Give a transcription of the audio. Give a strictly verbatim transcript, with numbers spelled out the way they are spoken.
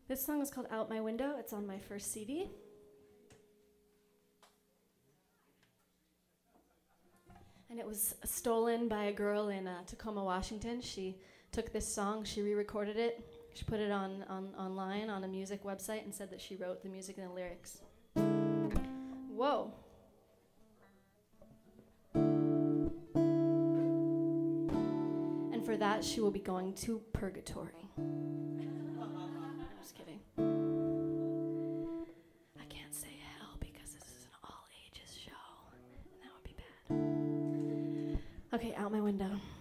This song is called Out My Window. It's on my first C D. And it was stolen by a girl in uh, Tacoma, Washington. She took this song, she re-recorded it, she put it on, on online on a music website and said that she wrote the music and the lyrics. Whoa. And for that, she will be going to purgatory. I'm just kidding. I can't say hell because this is an all-ages show, and that would be bad. Okay, Out My Window.